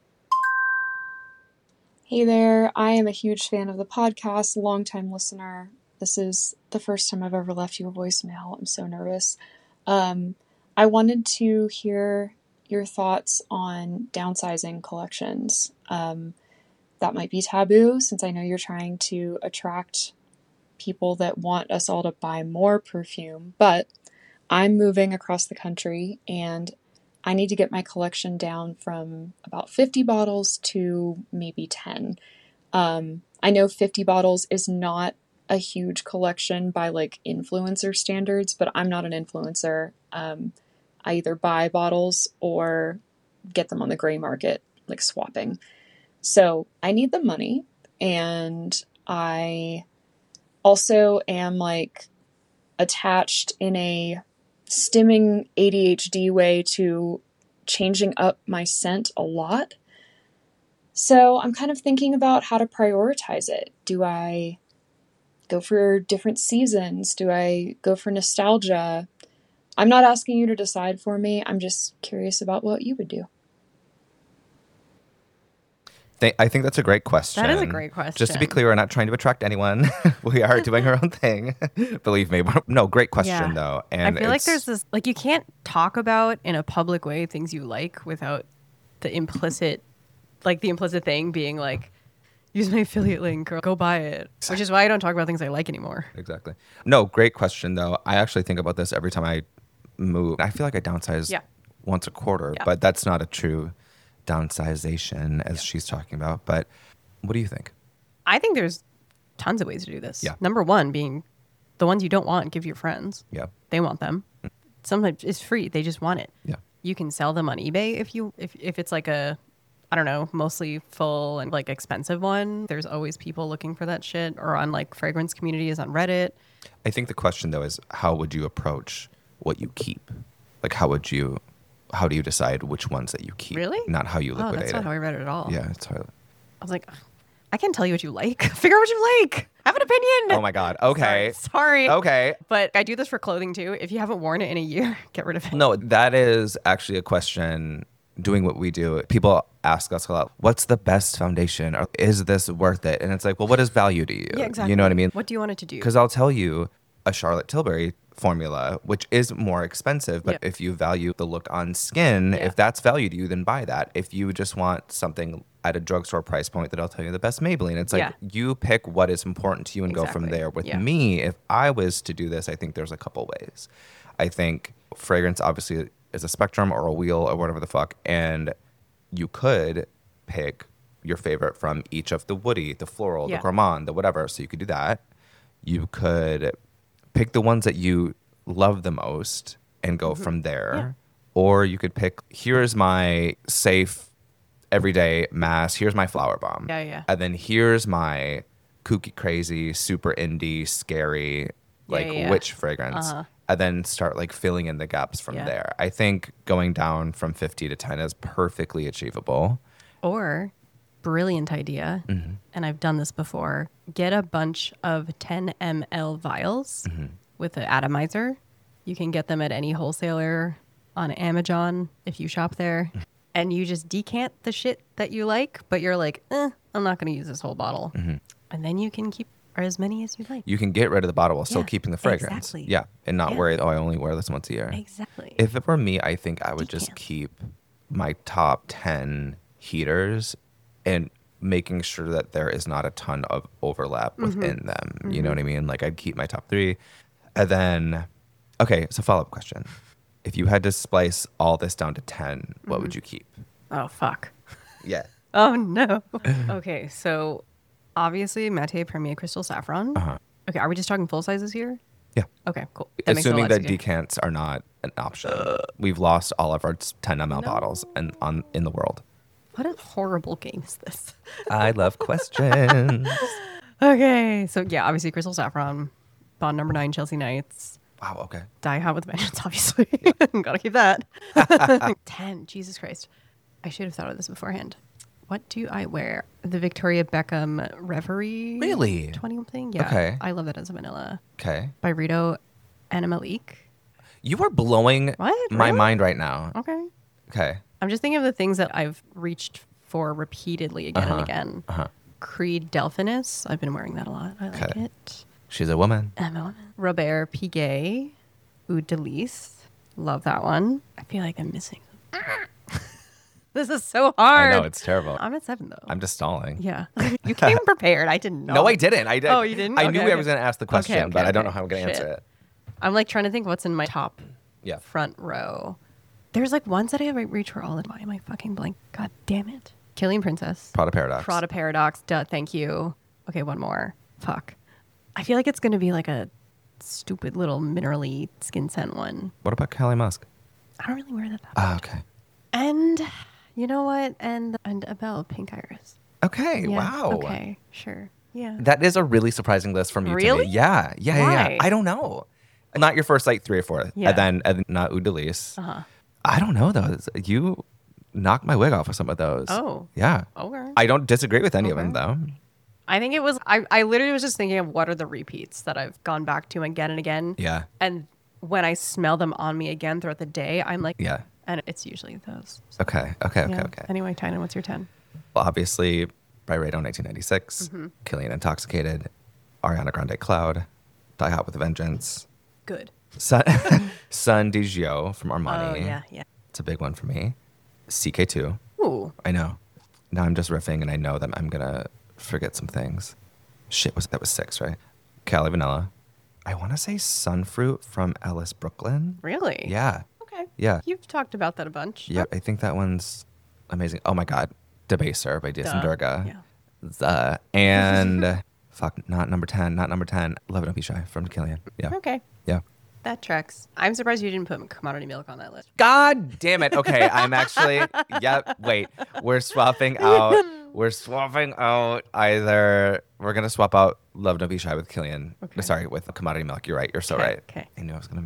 Hey there, I am a huge fan of the podcast, longtime listener. This is the first time I've ever left you a voicemail. I'm so nervous. Um, I wanted to hear your thoughts on downsizing collections. Um, that might be taboo since I know you're trying to attract people that want us all to buy more perfume, but I'm moving across the country and I need to get my collection down from about fifty bottles to maybe ten. Um, I know fifty bottles is not a huge collection by like influencer standards, but I'm not an influencer. Um, I either buy bottles or get them on the gray market, like swapping. So I need the money, and I also am like attached in a stimming A D H D way to changing up my scent a lot. So I'm kind of thinking about how to prioritize it. Do I go for different seasons? Do I go for nostalgia? I'm not asking you to decide for me. I'm just curious about what you would do. Th- I think that's a great question. That is a great question. Just to be clear, we're not trying to attract anyone. We are doing our own thing. Believe me. No, great question, Yeah. though. And I feel like it's- there's this, like, you can't talk about in a public way things you like without the implicit, like, the implicit thing being like, use my affiliate link or go buy it. Which is why I don't talk about things I like anymore. Exactly. No, great question, though. I actually think about this every time I move. I feel like I downsize Yeah. once a quarter, Yeah. but that's not a true downsization as she's talking about. But what do you think? I think there's tons of ways to do this. Yeah. Number one being the ones you don't want, give your friends. Yeah. They want them. Sometimes it's free. They just want it. Yeah. You can sell them on eBay if you if if it's like a I don't know, mostly full and like expensive one. There's always people looking for that shit, or on like fragrance communities on Reddit. I think the question, though, is how would you approach what you keep? Like, how would you, how do you decide which ones that you keep? Really? Not how you Oh, liquidate that's not it. how I read it at all. Yeah, it's how. I was like, I can't tell you what you like. Figure out what you like. Have an opinion. Oh my God. Okay. Sorry. Sorry. Okay. But I do this for clothing too. If you haven't worn it in a year, get rid of it. No, that is actually a question. Doing what we do, people ask us a lot, what's the best foundation? Or is this worth it? And it's like, well, what is value to you? Yeah, exactly. You know what I mean? What do you want it to do? Because I'll tell you, a Charlotte Tilbury formula, which is more expensive, but Yeah. if you value the look on skin, Yeah. if that's value to you, then buy that. If you just want something at a drugstore price point, that I'll tell you the best Maybelline. It's like Yeah. you pick what is important to you and go from Exactly. there. With Yeah. me, if I was to do this, I think there's a couple ways. I think fragrance obviously is a spectrum or a wheel or whatever the fuck, and you could pick your favorite from each of the woody, the floral, Yeah. the gourmand, the whatever. So you could do that. You could pick the ones that you love the most and go from there. Mm-hmm. Yeah. Or you could pick, here's my safe, everyday mass. Here's my flower bomb. Yeah, yeah. And then here's my kooky, crazy, super indie, scary, like yeah, yeah. witch fragrance. Uh-huh. And then start like filling in the gaps from Yeah. there. I think going down from fifty to ten is perfectly achievable. Or brilliant idea, Mm-hmm. and I've done this before. Get a bunch of ten milliliter vials Mm-hmm. with an atomizer. You can get them at any wholesaler on Amazon if you shop there. And you just decant the shit that you like, but you're like, eh, I'm not going to use this whole bottle. Mm-hmm. And then you can keep as many as you like. You can get rid of the bottle while still Yeah, keeping the fragrance. exactly. Yeah, and not Yeah. worry, oh, I only wear this once a year. Exactly. If it were me, I think I would just Decant. keep my top ten heaters and making sure that there is not a ton of overlap Mm-hmm. within them. You know what I mean? Like I'd keep my top three. And then, okay, so follow up question. If you had to splice all this down to ten, what Mm-hmm. would you keep? Oh, fuck. Yeah. Oh, no. Okay, so obviously Mate Premier Crystal Saffron. Uh-huh. Okay, are we just talking full sizes here? Yeah. Okay, cool. That makes it a Assuming lot that easier. decants are not an option. We've lost all of our ten milliliter bottles and on in the world. What a horrible game is this? I love questions. Okay, so yeah, obviously Crystal Saffron, Bond number nine, Chelsea Knights, Wow, okay. Die Hard with Vengeance, obviously. Gotta keep that. ten, Jesus Christ. I should have thought of this beforehand. What do I wear? The Victoria Beckham Reverie. Really? twenty thing? Yeah. Okay. I love that as a vanilla. Okay. By Rito Animalique. You are blowing What? my Really? mind right now. Okay. Okay. I'm just thinking of the things that I've reached for repeatedly again Uh-huh. and again. Uh-huh. Creed Delphinus. I've been wearing that a lot. I like Okay. it. She's a woman. I'm a woman. Robert Piguet. Eau de Lis. Love that one. I feel like I'm missing. This is so hard. I know, it's terrible. I'm at seven though. I'm just stalling. yeah. You came prepared. I didn't know. No, I didn't. I did. Oh, you didn't? I Okay, knew I okay. was going to ask the question, Okay, okay, but I don't okay. know how I'm going to answer Shit. it. I'm like trying to think what's in my top Yeah. front row. There's like ones that I have reach for all the time. Why am I fucking blank? God damn it. Killing Princess. Prada Paradox. Prada Paradox. Duh, thank you. Okay, one more. Fuck. I feel like it's going to be like a stupid little minerally skin scent one. What about Kelly Musk? I don't really wear that that Ah, much. okay. And you know what? And and Abel Pink Iris. Okay. Yeah, Wow. Okay, sure. Yeah. That is a really surprising list from you to Really? me. Yeah. Yeah, yeah, Why? yeah. I don't know. Not your first like three or four. Yeah. And then and then not Eau de Lis. Uh-huh. I don't know those. You knocked my wig off with some of those. Oh. Yeah. Okay. I don't disagree with any of Okay. them though. I think it was I, I literally was just thinking of what are the repeats that I've gone back to again and again. Yeah. And when I smell them on me again throughout the day, I'm like, Yeah. and it's usually those. Okay. Okay. Okay. Yeah. Okay. Anyway, Tynan, what's your ten? Well, obviously, Byredo nineteen ninety-six, Mm-hmm. Killian Intoxicated, Ariana Grande Cloud, Die Hot with a Vengeance, Good. Sun, Sun Di Gio from Armani. Oh, yeah, yeah. It's a big one for me. C K two. Ooh. I know. Now I'm just riffing and I know that I'm going to forget some things. Shit, was that was six, right? Cali Vanilla. I want to say Sunfruit from Ellis Brooklyn. Really? Yeah. Okay. Yeah. You've talked about that a bunch. Yeah, I think that one's amazing. Oh my God. Debaser by Jason Duh. Durga. Yeah. The, and fuck, not number ten, not number ten. Love It, Don't Be Shy from Killian. Yeah. Okay. Yeah. That tracks. I'm surprised you didn't put commodity milk on that list. God damn it. Okay, I'm actually, yep, wait. We're swapping out, we're swapping out either, we're going to swap out Love It, Don't Be Shy with Killian. Okay. Sorry, with Commodity Milk. You're right. You're so Okay, right. okay. I knew I was going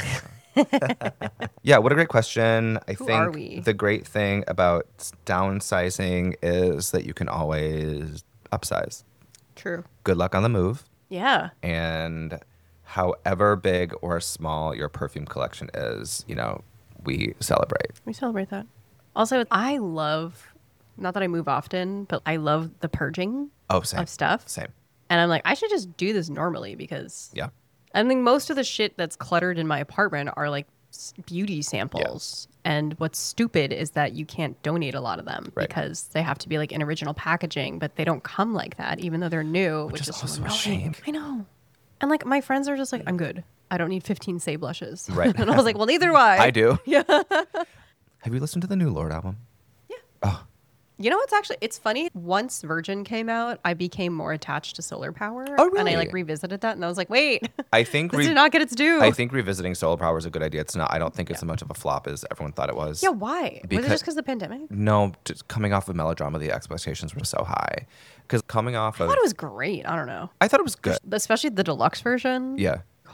to. Yeah, what a great question. I Who think are we? the great thing about downsizing is that you can always upsize. True. Good luck on the move. Yeah. And however big or small your perfume collection is, you know, we celebrate. We celebrate that. Also, I love, not that I move often, but I love the purging Oh, same. of stuff. Same. And I'm like, I should just do this normally because Yeah. I think most of the shit that's cluttered in my apartment are like s- beauty samples. And what's stupid is that you can't donate a lot of them Right. because they have to be like in original packaging, but they don't come like that, even though they're new, which, is is, so also a annoying. shame. I know. And like my friends are just like, I'm good. I don't need fifteen Say blushes. Right. And I was like, well, neither do I. I do. Yeah. Have you listened to the new Lord album? Yeah. Oh, You know, it's actually, it's funny. Once Virgin came out, I became more attached to solar power. Oh, And I really? like revisited that and I was like, wait, I think this re- did not get its due. I think revisiting Solar Power is a good idea. It's not. I don't think it's as much of a flop as everyone thought it was. yeah, why? Was Because- it just because of the pandemic? No, just coming off of Melodrama, the expectations were so high. Because coming off I of, thought it was great. I don't know. I thought it was good. Especially the deluxe version. Yeah.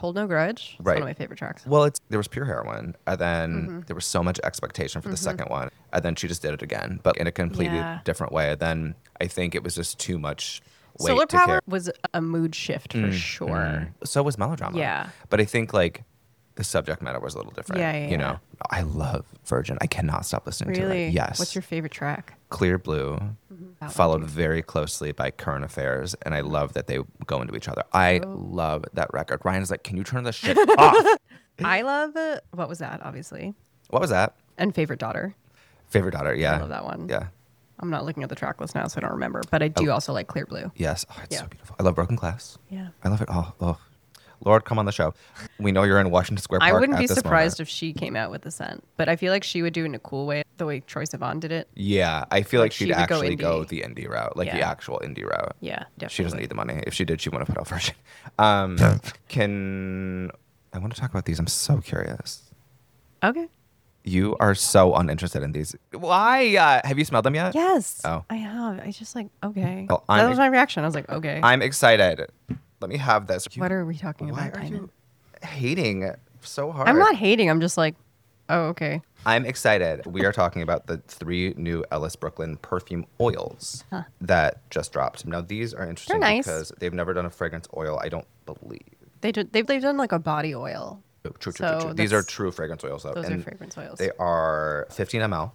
Hold No Grudge. It's Right. one of my favorite tracks. Well, it's there was Pure Heroine, and then Mm-hmm. there was so much expectation for the second one, and then she just did it again, but in a completely Yeah. different way. Then I think it was just too much weight Solar to Power carry. was a mood shift for sure. So was Melodrama. Yeah. But I think like the subject matter was a little different. Yeah, yeah, You yeah. know, I love Virgin. I cannot stop listening to Really? it. Yes. What's your favorite track? Clear Blue, That one followed too. very closely by Current Affairs, and I love that they go into each other. I Oh. love that record. Ryan's like, "Can you turn this shit off?" I love uh, what was that? Obviously, What was that? and Favorite Daughter. Favorite Daughter. Yeah. I love that one. Yeah. I'm not looking at the track list now, so I don't remember. But I do Oh. also like Clear Blue. Yes. Oh, it's Yeah. so beautiful. I love Broken Glass. Yeah. I love it. Oh, oh. Lord, come on the show. We know you're in Washington Square Park. I wouldn't at be this surprised moment. if she came out with Ascent, but I feel like she would do it in a cool way, the way Troye Sivan did it. Yeah, I feel like, Like, she'd she would go actually go, indie. the indie route, like the Yeah. actual indie route. Yeah, definitely. She doesn't need the money. If she did, she wouldn't have put out Virgin. Um, can I want to talk about these? I'm so curious. Okay. You are so uninterested in these. Why? Uh, have you smelled them yet? Yes. Oh. I have. I just like okay. Well, that I'm was my reaction. I was like, okay. I'm excited. Let me have this. what are we talking Why about? are Timon? you hating so hard? I'm not hating. I'm just like, oh, okay. I'm excited. We are talking about the three new Ellis Brooklyn perfume oils Huh. that just dropped. Now, these are interesting They're nice. because they've never done a fragrance oil, I don't believe. They do, they've they've done like a body oil. True, true, true, So true. These are that's- true fragrance oils, though. Those and are fragrance oils. They are fifteen milliliters.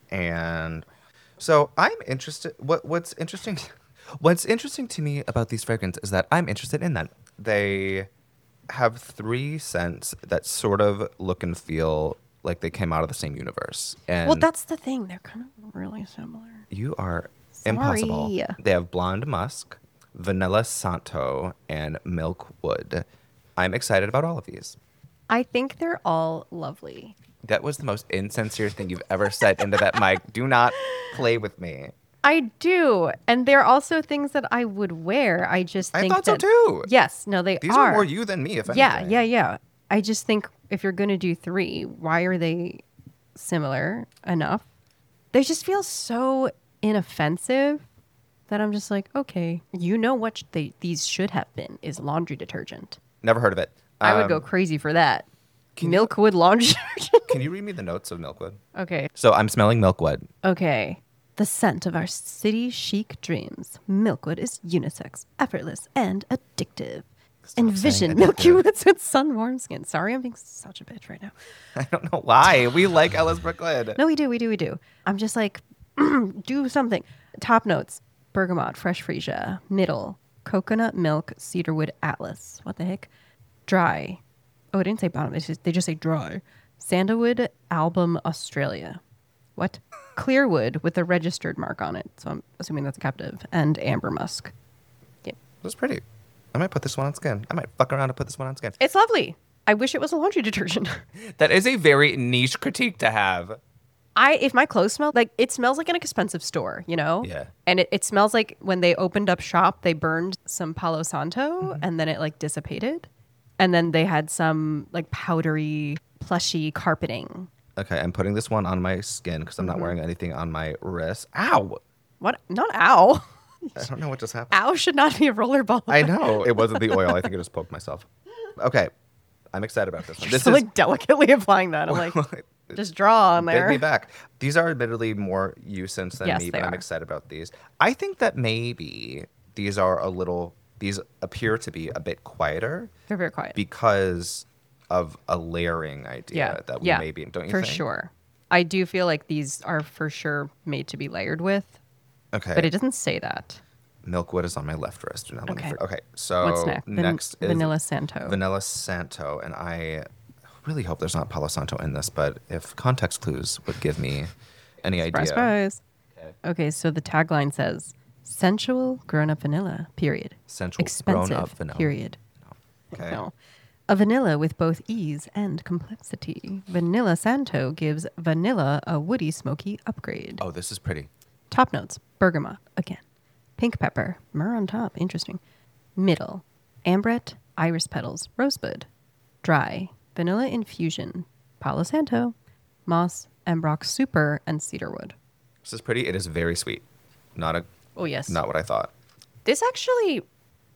And so I'm interested. What What's interesting? What's interesting to me about these fragrances is that I'm interested in them. They have three scents that sort of look and feel like they came out of the same universe. And well, that's the thing. They're kind of really similar. you are Sorry. impossible. They have blonde musk, vanilla santo, and milk wood. I'm excited about all of these. I think they're all lovely. That was the most insincere thing you've ever said into that mic. Do not play with me. I do, and they're also things that I would wear. I just I think thought so that, too. Yes, no, they These are. are more you than me, if anything. Yeah, yeah, yeah. I just think if you're gonna do three, why are they similar enough? They just feel so inoffensive that I'm just like, okay, you know what sh- they these should have been is laundry detergent. Never heard of it. I would go Um, crazy for that. can you- Milkwood laundry detergent. Can you read me the notes of Milkwood? Okay. So I'm smelling Milkwood. Okay. The scent of our city chic dreams. Milkwood is unisex, effortless, and addictive. Stop Envision saying Milky addictive. Woods with sun warm skin. Sorry, I'm being such a bitch right now. I don't know why. We like Ellis Brooklyn. No, we do, we do, we do. I'm just like, do something. Top notes: bergamot, fresh freesia, middle, coconut milk, cedarwood atlas. What the heck? Dry. Oh, it didn't say bottom. It's just, they just say dry. Sandalwood album Australia. What? Clearwood with a registered mark on it. So I'm assuming that's a captive. And amber musk. Yeah. That's pretty. I might put this one on skin. I might fuck around and put this one on skin. It's lovely. I wish it was a laundry detergent. That is a very niche critique to have. I if my clothes smell like it smells like an expensive store, you know? Yeah. And it, it smells like when they opened up shop, they burned some Palo Santo Mm-hmm. and then it like dissipated. And then they had some like powdery, plushy carpeting. Okay, I'm putting this one on my skin because I'm not Mm-hmm. wearing anything on my wrist. Ow! What? Not ow. I don't know what just happened. Ow should not be a rollerball. I know. It wasn't the oil. I think I just poked myself. Okay. I'm excited about this one. You're This still is like delicately applying that. I'm like, just draw on Bid there. me back. These are admittedly more you since than Yes, me, they but I'm are. excited about these. I think that maybe these are a little, these appear to be a bit quieter They're very quiet. because of a layering idea yeah. that we yeah. may be, don't you For think? sure. I do feel like these are for sure made to be layered with, Okay. but it doesn't say that. Milkwood is on my left wrist. Do not let me Okay. forget. Okay. So What's next? Van- next is Vanilla Santo. Vanilla Santo. And I really hope there's not Palo Santo in this, but if context clues would give me any Surprise, idea. surprise. Okay. Okay, so the tagline says sensual grown up vanilla, period. Sensual Expensive, grown-up vanilla. period. Okay. No. A vanilla with both ease and complexity. Vanilla Santo gives vanilla a woody, smoky upgrade. Oh, this is pretty. Top notes, bergamot, again. Pink pepper, myrrh on top, interesting. Middle, ambret, iris petals, rosebud. Dry, vanilla infusion, Palo Santo, moss, Ambrox super, and cedarwood. This is pretty. It is very sweet. Not a Oh, yes. not what I thought. This actually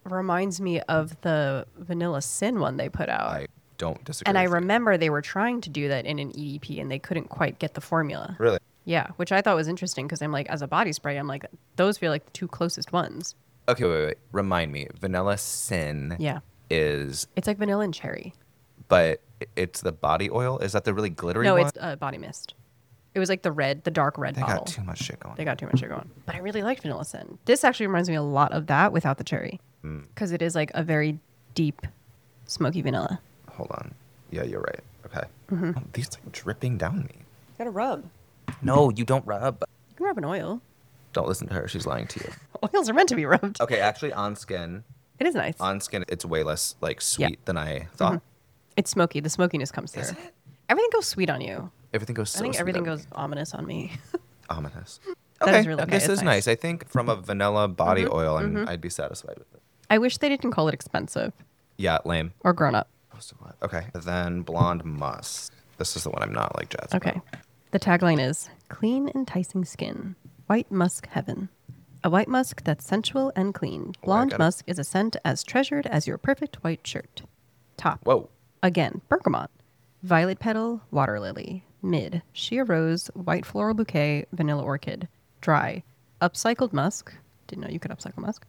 reminds me of the Vanilla Sin one they put out. I don't disagree. And I with you. remember they were trying to do that in an E D P and they couldn't quite get the formula. Really? Yeah, which I thought was interesting because I'm like, as a body spray, I'm like, those feel like the two closest ones. Okay, wait, wait, wait. Remind me. Vanilla Sin Yeah. is, It's like vanilla and cherry. but it's the body oil? Is that the really glittery No, one? it's uh, body mist. It was like the red, the dark red They bottle. got too much shit going. They got too much shit going. But I really liked Vanilla Sin. This actually reminds me a lot of that without the cherry. Because it is like a very deep, smoky vanilla. Hold on. Yeah, you're right. Okay. Mm-hmm. Oh, these like dripping down me. Gotta rub. No, you don't rub. You can rub an oil. Don't listen to her. She's lying to you. Oils are meant to be rubbed. Okay, actually, on skin, It is nice. on skin, it's way less like sweet Yeah. than I thought. It's smoky. The smokiness comes through. Is it? Everything goes sweet on you. Everything goes so I think sweet everything on goes ominous on me. me. Ominous. That Okay, is really okay. this It's is nice. nice. I think from a vanilla body oil, I'm, I'd be satisfied with it. I wish they didn't call it expensive Yeah, lame. or grown up. Most of what? Okay, then Blonde Musk. This is the one I'm not like jazzed Okay. about. The tagline is clean, enticing skin. White musk heaven. A white musk that's sensual and clean. Blonde got it. musk is a scent as treasured as your perfect white shirt. Top. Whoa. Again, bergamot. Violet petal, water lily. Mid, shea rose, white floral bouquet, vanilla orchid. Dry, upcycled musk. Didn't know you could upcycle musk.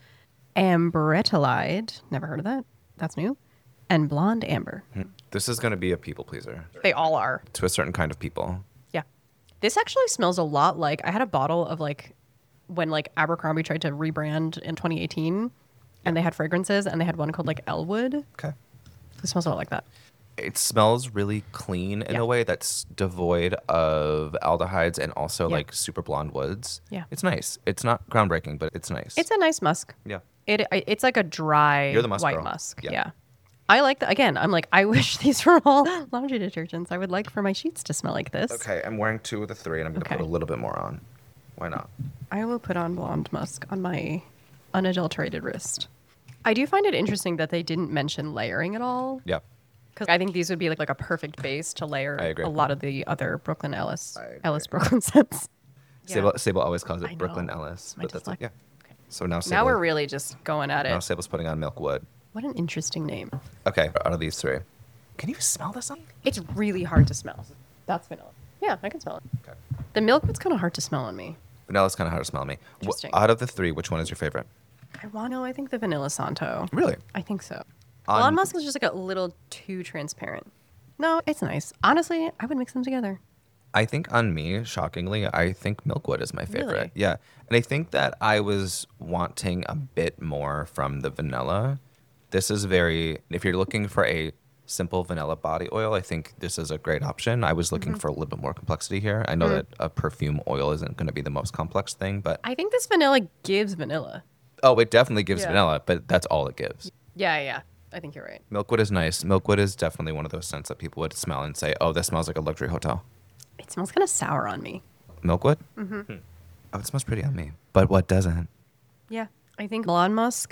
Ambretellide. Never heard of that. That's new. And blonde amber. This is going to be a people pleaser They all are. to a certain kind of people. Yeah. This actually smells a lot like I had a bottle of like when like Abercrombie tried to rebrand in twenty eighteen and they had fragrances and they had one called like Elwood. Okay. It smells a lot like that. It smells really clean in Yeah. a way that's devoid of aldehydes and also Yeah. like super blonde woods. Yeah. It's nice. It's not groundbreaking, but it's nice. It's a nice musk. yeah. It I- it's like a dry You're the musk white girl. musk. Yeah. Yeah. I like that. Again, I'm like, I wish these were all laundry detergents. I would like for my sheets to smell like this. Okay, I'm wearing two of the three, and I'm going to Okay. put a little bit more on. Why not? I will put on blonde musk on my unadulterated wrist. I do find it interesting that they didn't mention layering at all. Yeah. Because I think these would be like, like a perfect base to layer I agree. a lot of the other Brooklyn Ellis I agree. Ellis Brooklyn scents. Sable, Sable always calls I it Brooklyn know. Ellis. My But that's dyslexia. yeah. So now Sable, Now we're really just going at now it. Sable's putting on Milkwood. What an interesting name. Okay, out of these three. Can you smell this one? It's really hard to smell. That's vanilla. Yeah, I can smell it. Okay. The Milkwood's kind of hard to smell on me. Vanilla's kind of hard to smell on me. Wh- Interesting. out of the three, which one is your favorite? I want to. I think the Vanilla Santo. Really? I think so. On- Blonde musk is just like a little too transparent. No, it's nice. Honestly, I would mix them together. I think on me, shockingly, I think Milkwood is my favorite. Really? Yeah. And I think that I was wanting a bit more from the vanilla. This is very, if you're looking for a simple vanilla body oil, I think this is a great option. I was looking Mm-hmm. for a little bit more complexity here. I know Mm. that a perfume oil isn't going to be the most complex thing, but I think this vanilla gives vanilla. oh, it definitely gives Yeah. vanilla, but that's all it gives. Yeah, yeah. I think you're right. Milkwood is nice. Milkwood is definitely one of those scents that people would smell and say, oh, this smells like a luxury hotel. It smells kind of sour on me. Milkwood? Mm-hmm. Oh, it smells pretty on me. But what doesn't? Yeah. I think blonde musk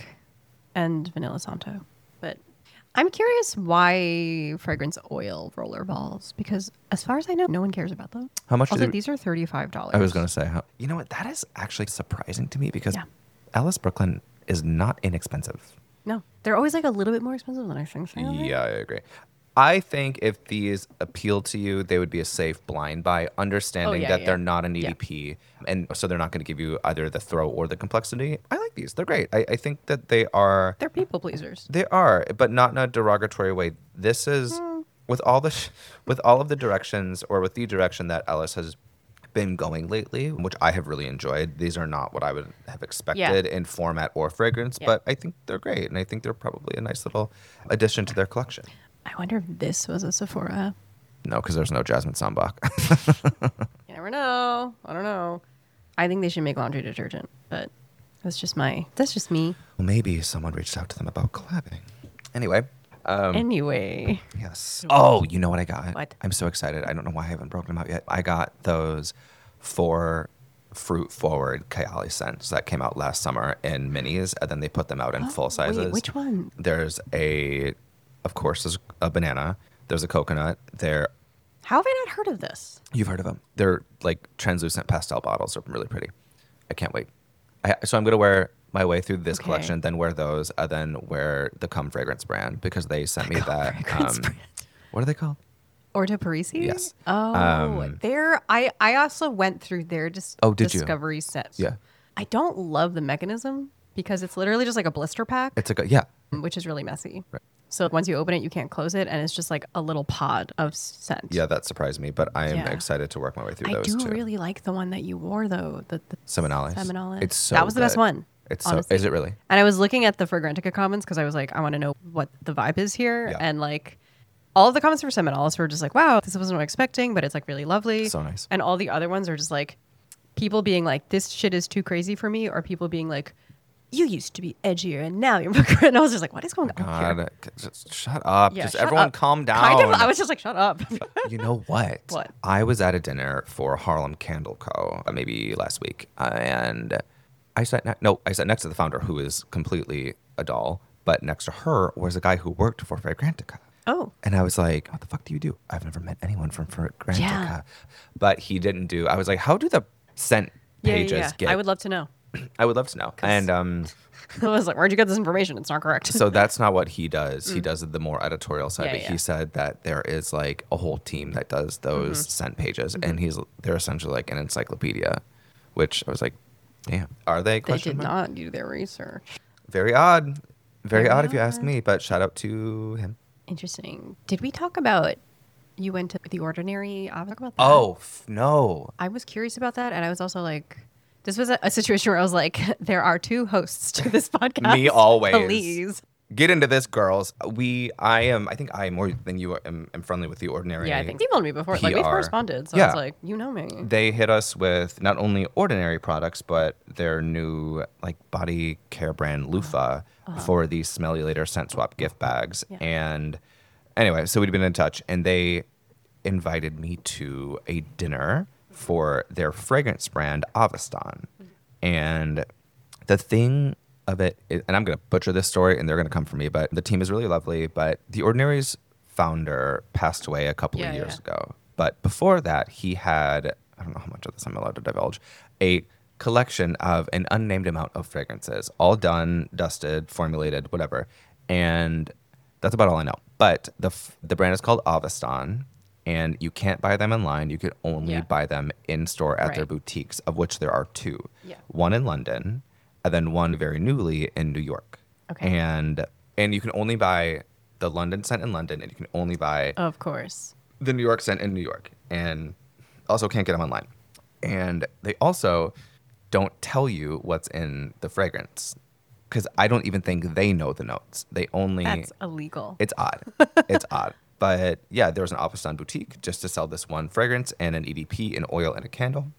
and vanilla santo. But I'm curious why fragrance oil roller balls because as far as I know, no one cares about them. How much do Also, they- these are thirty-five dollars. I was going to say, how, you know what? That is actually surprising to me because Yeah. Alice Brooklyn is not inexpensive. No, they're always like a little bit more expensive than I think. So Yeah, I agree. I think if these appeal to you, they would be a safe blind buy, understanding Oh, yeah, that yeah. they're not an Yeah. E D P. And so they're not going to give you either the throw or the complexity. I like these. They're great. I, I think that they are. They're people pleasers. They are, but not in a derogatory way. This is Hmm. with all the sh- with all of the directions or with the direction that Ellis has been going lately, which I have really enjoyed. These are not what I would have expected in format or fragrance, Yeah. but I think they're great, and I think they're probably a nice little addition to their collection. I wonder if this was a Sephora. No, because there's no Jasmine Sambach. You never know. I don't know. I think they should make laundry detergent, but that's just my. That's just me. Well, maybe someone reached out to them about collabing. Anyway. Um, Anyway, Yes. Oh, you know what I got? What? I'm so excited. I don't know why I haven't broken them out yet. I got those four fruit forward Kayali scents that came out last summer in minis, and then they put them out in Oh, full sizes. wait, which one? There's a, of course, there's a banana. There's a coconut. There, How have I not heard of this? you've heard of them. They're like translucent pastel bottles. They're really pretty. I can't wait. I, so I'm gonna wear my way through this Okay. collection, then wear those, and then wear the Cum Fragrance brand because they sent me Cum that. Fragrance Um, brand. what are they called? Orto Parisi? Yes. Oh, Um, there. I I also went through their dis- Oh, did you? discovery set. Yeah. I don't love the mechanism because it's literally just like a blister pack, It's like a, yeah. which is really messy. Right. So once you open it, you can't close it, and it's just like a little pod of scent. Yeah, that surprised me, but I am Yeah. excited to work my way through I those do too. really like the one that you wore though. The, the Seminalis. Seminalis. It's so that was the best good. one. It's honestly. so. Is it really? And I was looking at the Fragrantica comments because I was like, I want to know what the vibe is here. Yeah. And like, all of the comments for Seminalis were just like, wow, this wasn't what I was expecting, but it's like really lovely. So nice. And all the other ones are just like people being like, this shit is too crazy for me, or people being like, you used to be edgier and now you're more. And I was just like, what is going on here? God, just shut up. Yeah, just shut everyone up. calm down. Kind of. I was just like, shut up. You know what? What? I was at a dinner for Harlem Candle Co. uh, maybe last week, uh, and I sat ne- no, I sat next to the founder, who is completely a doll, but next to her was a guy who worked for Fragrantica. Oh. And I was like, what the fuck do you do? I've never met anyone from Fragrantica. Yeah. But he didn't do, I was like, how do the scent Yeah, yeah, pages yeah. get? I would love to know. I would love to know. And um, I was like, where'd you get this information? It's not correct. so that's not what he does. He does the more editorial side. Mm. Yeah, but yeah. he said that there is like a whole team that does those Mm-hmm. scent pages, and he's they're essentially like an encyclopedia. Which I was like, damn, are they? They Question did mark? not do their research. Very odd. Very, Very odd if you ask odd. me. But shout out to him. Interesting. Did we talk about you went to The Ordinary? I talk about that. Oh f- no. I was curious about that, and I was also like, this was a, a situation where I was like, there are two hosts to this podcast. Me always. Please. Get into this, girls. We, I am. I think I more than you am, am friendly with the Ordinary. Yeah, I think you emailed me before. Like, we've P R. corresponded, so I Yeah. was like, you know me. They hit us with not only Ordinary products, but their new like body care brand Loofah for the Smelly Later scent swap gift bags. Yeah. And anyway, so we'd been in touch, and they invited me to a dinner for their fragrance brand Avastan. And the thing of it, is, and I'm going to butcher this story, and they're going to come for me, but the team is really lovely. But the Ordinary's founder passed away a couple Yeah, of years yeah. ago. But before that, he had, I don't know how much of this I'm allowed to divulge, a collection of an unnamed amount of fragrances, all done, dusted, formulated, whatever. And that's about all I know. But the f- the brand is called Avastan, and you can't buy them online. You can only Yeah. buy them in store at their Right. boutiques, of which there are two. Yeah. One in London, and then one very newly in New York. Okay. And and you can only buy the London scent in London, and you can only buy Of course. the New York scent in New York, and also can't get them online. And they also don't tell you what's in the fragrance, because I don't even think they know the notes. They only That's illegal. it's odd. It's odd. But yeah, there was an Avastan boutique just to sell this one fragrance and an E D P, an oil, and a candle.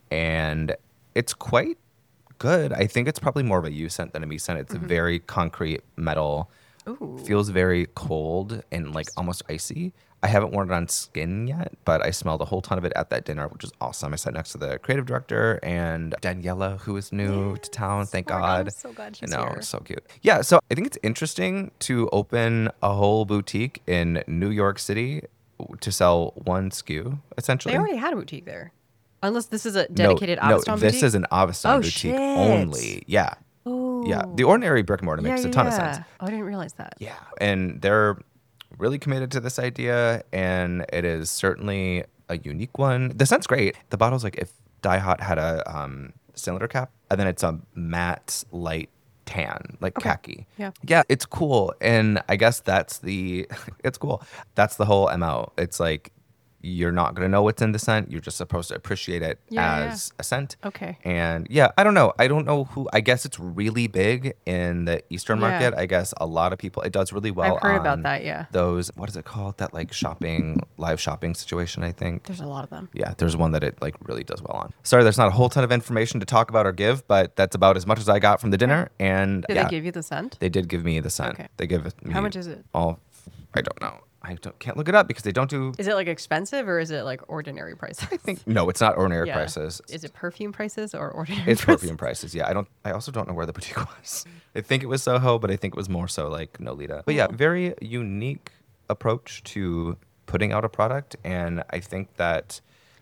And it's quite good. I think it's probably more of a you scent than a me scent. It's a very concrete metal. Ooh. Feels very cold and like almost icy. I haven't worn it on skin yet, but I smelled a whole ton of it at that dinner, which was awesome. I sat next to the creative director and Daniela, who is new to town. Thank Oh my God, God. I'm so glad she's I know, here. so cute. Yeah, so I think it's interesting to open a whole boutique in New York City to sell one S K U, essentially. They already had a boutique there. Unless this is a no, dedicated no, Avastan this boutique. is an Avastan Oh, boutique shit. only. Yeah. Oh. Yeah. The Ordinary brick and mortar Yeah, makes yeah, a ton yeah. of sense. Oh, I didn't realize that. Yeah. And they're really committed to this idea, and it is certainly a unique one. The scent's great. The bottle's like if Die Hot had a um, cylinder cap, and then it's a matte light tan, like Okay. khaki. Yeah. Yeah, it's cool. And I guess that's the, it's cool. That's the whole M O. It's like, you're not going to know what's in the scent. You're just supposed to appreciate it Yeah, yeah, as a scent. Okay. And yeah, I don't know. I don't know who, I guess it's really big in the Eastern Yeah. market. I guess a lot of people, it does really well I've heard about on that, yeah. Those, what is it called? That like shopping, live shopping situation, I think. There's a lot of them. Yeah, there's one that it like really does well on. Sorry, there's not a whole ton of information to talk about or give, but that's about as much as I got from the dinner. And Did yeah, they give you the scent? they did give me the scent. Okay. They give me How much is it? all, I don't know. I don't, can't look it up because they don't do. Is it like expensive or is it like ordinary prices? I think. No, it's not ordinary Yeah. prices. Is it perfume prices or ordinary It's prices? perfume prices. Yeah, I don't. I also don't know where the boutique was. I think it was Soho, but I think it was more so like Nolita. But yeah, very unique approach to putting out a product, and I think that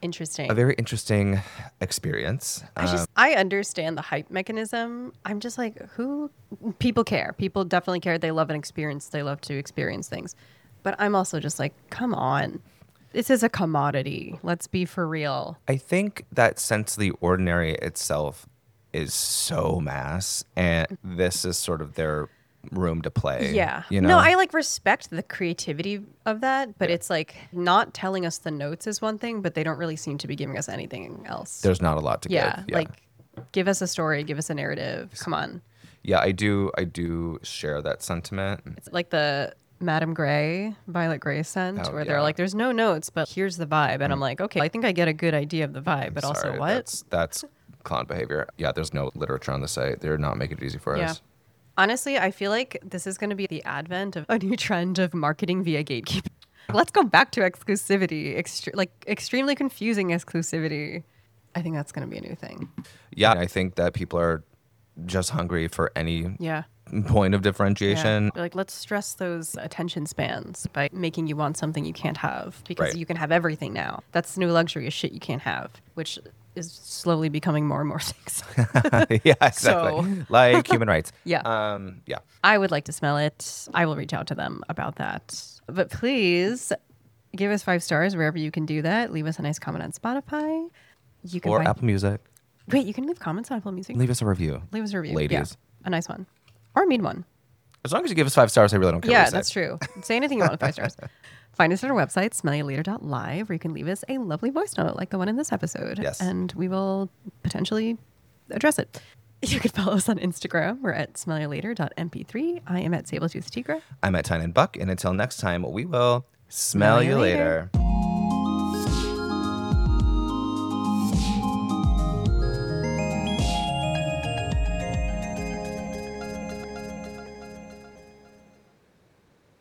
interesting. a very interesting experience. I just, I understand the hype mechanism. I'm just like, who, people care. People definitely care. They love an experience. They love to experience things. But I'm also just like, come on. This is a commodity. Let's be for real. I think that Sense of the Ordinary itself is so mass, and this is sort of their room to play. Yeah. You know? No, I like respect the creativity of that, but it's like not telling us the notes is one thing, but they don't really seem to be giving us anything else. There's not a lot to yeah, give. Yeah. like give us a story, give us a narrative. Come on. Yeah, I do I do share that sentiment. It's like the Madame Grey, Violet Grey scent, Oh, where yeah. they're like, there's no notes, but here's the vibe. And I'm like, okay, I think I get a good idea of the vibe, but also Sorry, what? That's, that's clown behavior. Yeah, there's no literature on the site. They're not making it easy for Yeah. us. Honestly, I feel like this is going to be the advent of a new trend of marketing via gatekeeping. Let's go back to exclusivity, Extre- like extremely confusing exclusivity. I think that's going to be a new thing. Yeah, I think that people are just hungry for any Yeah. point of differentiation. Yeah. They're like, let's stress those attention spans by making you want something you can't have because Right. you can have everything now. That's the new luxury is shit you can't have, which is slowly becoming more and more things. Yeah, exactly. So- Like human rights. Yeah. Um, yeah. I would like to smell it. I will reach out to them about that. But please give us five stars wherever you can do that. Leave us a nice comment on Spotify. You can Or find- Apple Music. Wait, you can leave comments on Apple Music. Leave us a review. Leave us a review. Ladies. Yeah, a nice one. Or a mean one. As long as you give us five stars, I really don't care. Yeah, what you that's say. true. Say anything you want with five stars. Find us at our website, smell you later dot live, where you can leave us a lovely voice note like the one in this episode. Yes. And we will potentially address it. You can follow us on Instagram. We're at smell you later dot m p three. I am at Sabletooth Tigra. I'm at Tyne and Buck, and until next time, we will smell, Smell you you later. later.